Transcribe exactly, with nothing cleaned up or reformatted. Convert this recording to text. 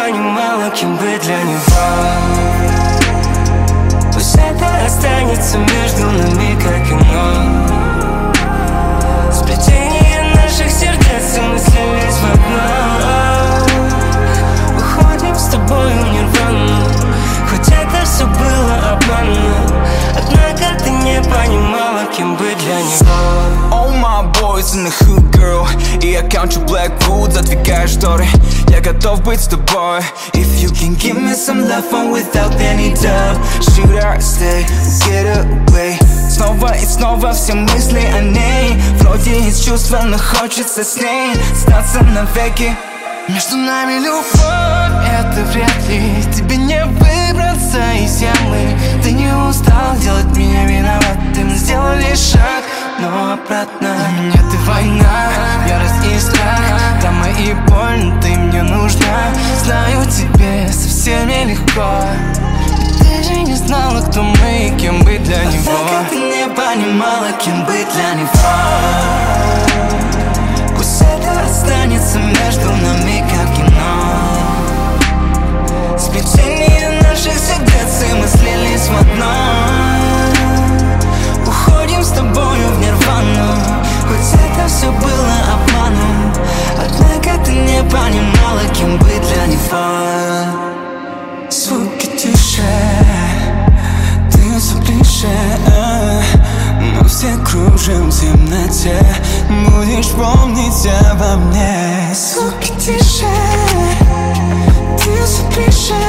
понимала, кем быть для него. Пусть это останется между нами, как кино. Сплетение наших сердец, и мы слились в одно. Уходим с тобой в нирвану, хоть это все было обманно. Однако ты не понимала, кем быть для него. All my boys in the hood, girl. И я count your black wood, задвигаю шторы. Я готов быть с тобой. If you can give me some love fun without any doubt. Should I stay, get away? Снова и снова все мысли о ней. Вроде есть чувства, но хочется с ней остаться навеки. Между нами любовь, это вряд ли. Тебе не выбраться из ямы. Ты не устал делать меня виноватым. Сделали шаг, но обратно. Для меня ты война, ярость и страх. Драма и боль, но ты мне нужна. Знаю, тебе со всеми легко. Ты же не знала, кто мы и кем быть для него. Однако ты не понимала, кем быть для него. Пусть это останется между нами, как кино. Сплетение наших сердец, и мы слились в одно. Уходим с тобою в нирвану, хоть это все было обманом. Однако ты не понимала, кем быть для него. Звуки тише, ты все ближе. Мы все кружим в темноте. Будешь помнить обо мне. Звуки тише, ты все ближе.